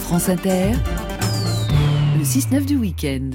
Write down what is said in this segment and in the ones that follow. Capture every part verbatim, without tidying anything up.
France Inter, le six neuf du week-end.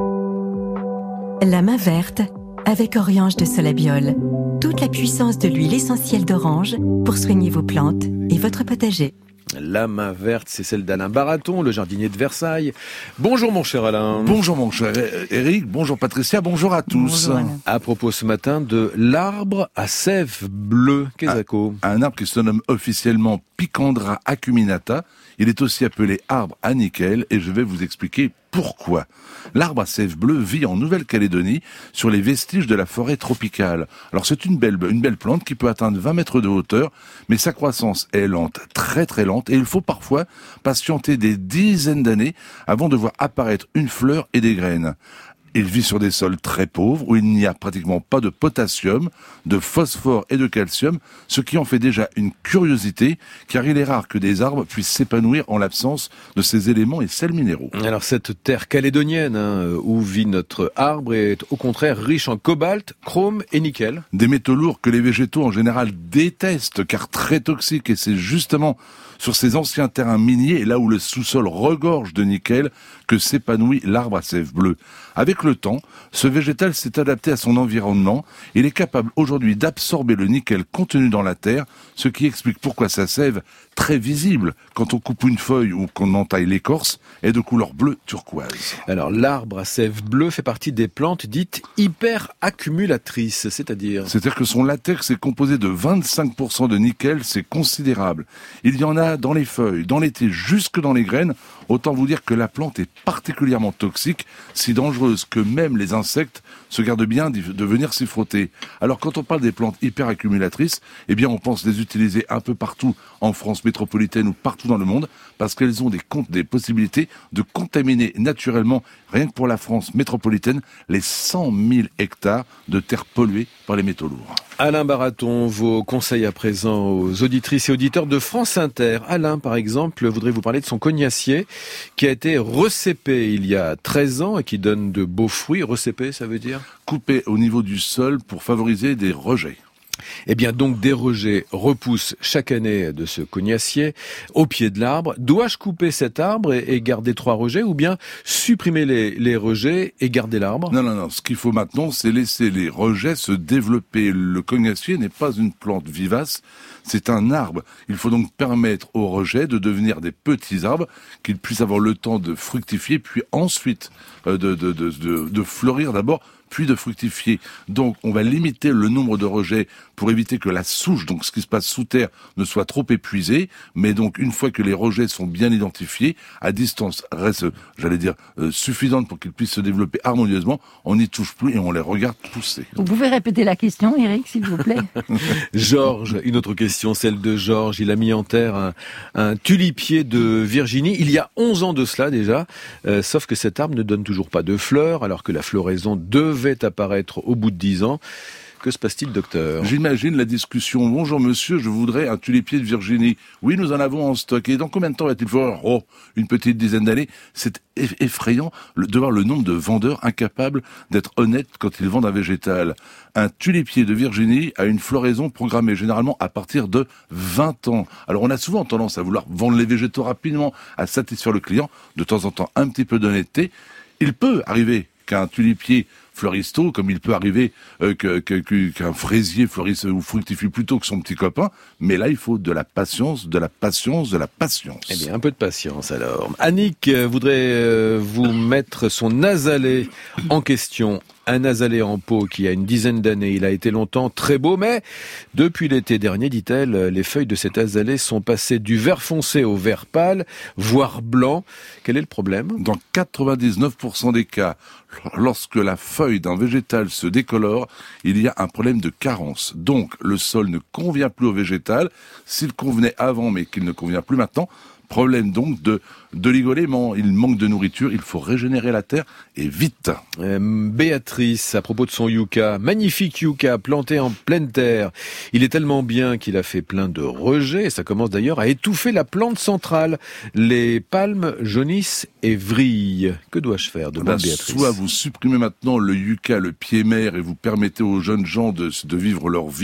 La main verte avec Oriange de Solabiol. Toute la puissance de l'huile essentielle d'orange pour soigner vos plantes et votre potager. La main verte, c'est celle d'Alain Baraton, le jardinier de Versailles. Bonjour mon cher Alain. Bonjour mon cher Eric, bonjour Patricia, bonjour à tous. Bonjour, à propos ce matin de l'arbre à sève bleue, Kézako. Un, un arbre qui se nomme officiellement Picandra acuminata. Il est aussi appelé arbre à nickel et je vais vous expliquer pourquoi. L'arbre à sève bleue vit en Nouvelle-Calédonie sur les vestiges de la forêt tropicale. Alors c'est une belle, une belle plante qui peut atteindre vingt mètres de hauteur, mais sa croissance est lente, très très lente, et il faut parfois patienter des dizaines d'années avant de voir apparaître une fleur et des graines. Il vit sur des sols très pauvres où il n'y a pratiquement pas de potassium, de phosphore et de calcium, ce qui en fait déjà une curiosité, car il est rare que des arbres puissent s'épanouir en l'absence de ces éléments et sels minéraux. Alors cette terre calédonienne hein, où vit notre arbre est au contraire riche en cobalt, chrome et nickel. Des métaux lourds que les végétaux en général détestent, car très toxiques, et c'est justement sur ces anciens terrains miniers, là où le sous-sol regorge de nickel, que s'épanouit l'arbre à sève bleue. Avec le temps, ce végétal s'est adapté à son environnement. Il est capable aujourd'hui d'absorber le nickel contenu dans la terre, ce qui explique pourquoi sa sève, très visible quand on coupe une feuille ou qu'on entaille l'écorce, est de couleur bleu turquoise. Alors l'arbre à sève bleue fait partie des plantes dites hyper accumulatrices, c'est-à-dire C'est-à-dire que son latex est composé de vingt-cinq pour cent de nickel, c'est considérable. Il y en a dans les feuilles, dans les thés, jusque dans les graines. Autant vous dire que la plante est particulièrement toxique, si dangereuse que même les insectes se gardent bien de venir s'y frotter. Alors quand on parle des plantes hyper accumulatrices, eh bien on pense les utiliser un peu partout en France métropolitaine ou partout dans le monde, parce qu'elles ont des, des possibilités de contaminer naturellement, rien que pour la France métropolitaine, les cent mille hectares de terres polluées par les métaux lourds. Alain Baraton, vos conseils à présent aux auditrices et auditeurs de France Inter. Alain, par exemple, voudrait vous parler de son cognacier qui a été recépé il y a treize ans et qui donne de beaux fruits. Recépé, ça veut dire ? Coupé au niveau du sol pour favoriser des rejets. Eh bien, donc, des rejets repoussent chaque année de ce cognacier au pied de l'arbre. Dois-je couper cet arbre et, et garder trois rejets ou bien supprimer les, les rejets et garder l'arbre ? Non, non, non. Ce qu'il faut maintenant, c'est laisser les rejets se développer. Le cognacier n'est pas une plante vivace, c'est un arbre. Il faut donc permettre aux rejets de devenir des petits arbres, qu'ils puissent avoir le temps de fructifier, puis ensuite euh, de, de, de, de, de fleurir d'abord, puis de fructifier. Donc, on va limiter le nombre de rejets pour éviter que la souche, donc ce qui se passe sous terre, ne soit trop épuisée. Mais donc, une fois que les rejets sont bien identifiés, à distance reste, j'allais dire, euh, suffisante pour qu'ils puissent se développer harmonieusement, on n'y touche plus et on les regarde pousser. Vous pouvez répéter la question, Eric, s'il vous plaît ? Georges, une autre question, celle de Georges. Il a mis en terre un, un tulipier de Virginie il y a onze ans de cela déjà, euh, sauf que cet arbre ne donne toujours pas de fleurs, alors que la floraison devait apparaître au bout de dix ans. Que se passe-t-il, docteur ? J'imagine la discussion. Bonjour monsieur, je voudrais un tulipier de Virginie. Oui, nous en avons en stock. Et dans combien de temps va-t-il falloir ? Oh, une petite dizaine d'années. C'est effrayant de voir le nombre de vendeurs incapables d'être honnêtes quand ils vendent un végétal. Un tulipier de Virginie a une floraison programmée généralement à partir de vingt ans. Alors on a souvent tendance à vouloir vendre les végétaux rapidement, à satisfaire le client. De temps en temps, un petit peu d'honnêteté. Il peut arriver qu'un tulipier fleurisse tôt, comme il peut arriver euh, que, que, qu'un fraisier fleurisse ou fructifie plus tôt que son petit copain, mais là il faut de la patience, de la patience, de la patience. Eh bien, un peu de patience alors. Annick voudrait euh, vous mettre son azalée en question. Un azalée en pot qui a une dizaine d'années. Il a été longtemps très beau, mais depuis l'été dernier, dit-elle, les feuilles de cet azalée sont passées du vert foncé au vert pâle, voire blanc. Quel est le problème ? Dans quatre-vingt-dix-neuf pour cent des cas, lorsque la feuille d'un végétal se décolore, il y a un problème de carence. Donc, le sol ne convient plus au végétal. S'il convenait avant, mais qu'il ne convient plus maintenant, problème donc de d'oligoléments, il manque de nourriture, il faut régénérer la terre et vite. Euh, Béatrice, à propos de son yucca, magnifique yucca planté en pleine terre. Il est tellement bien qu'il a fait plein de rejets, ça commence d'ailleurs à étouffer la plante centrale. Les palmes jaunissent et vrillent. Que dois-je faire, demande ben, Béatrice. Soit vous supprimez maintenant le yucca, le pied mère, et vous permettez aux jeunes gens de, de vivre leur vie,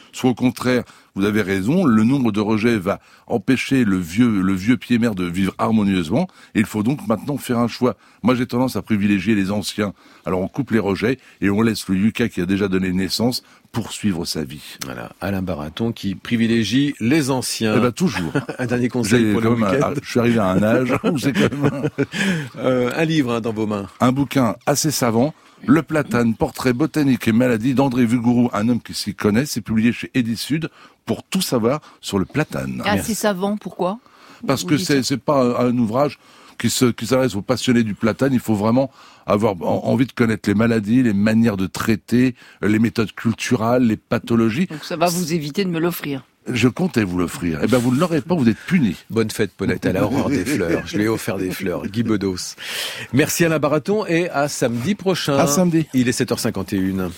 soit au contraire, vous avez raison, le nombre de rejets va empêcher le vieux, le vieux pied-mère de vivre harmonieusement, et il faut donc maintenant faire un choix. Moi, j'ai tendance à privilégier les anciens. Alors, on coupe les rejets, et on laisse le yucca qui a déjà donné naissance poursuivre sa vie. Voilà, Alain Baraton qui privilégie les anciens. Eh ben, toujours. Un dernier conseil J'ai pour le week-end. un, je suis arrivé à un âge où c'est quand même un, euh, un livre hein, dans vos mains. Un bouquin assez savant. Le platane, portrait botanique et maladie d'André Vugourou, un homme qui s'y connaît, c'est publié chez Edisud pour tout savoir sur le platane. Ah, c'est savant, pourquoi? Parce Vous que dites c'est, ça c'est pas un, un ouvrage qui se, qui s'adresse aux passionnés du platane. Il faut vraiment avoir en, envie de connaître les maladies, les manières de traiter, les méthodes culturales, les pathologies. Donc ça va vous éviter de me l'offrir. Je comptais vous l'offrir. Eh ben, vous ne l'aurez pas, vous êtes puni. Bonne fête, Paulette, à l'aurore des fleurs. Je lui ai offert des fleurs. Guy Bedos. Merci Alain Baraton et à samedi prochain. À samedi. Il est sept heures cinquante et une.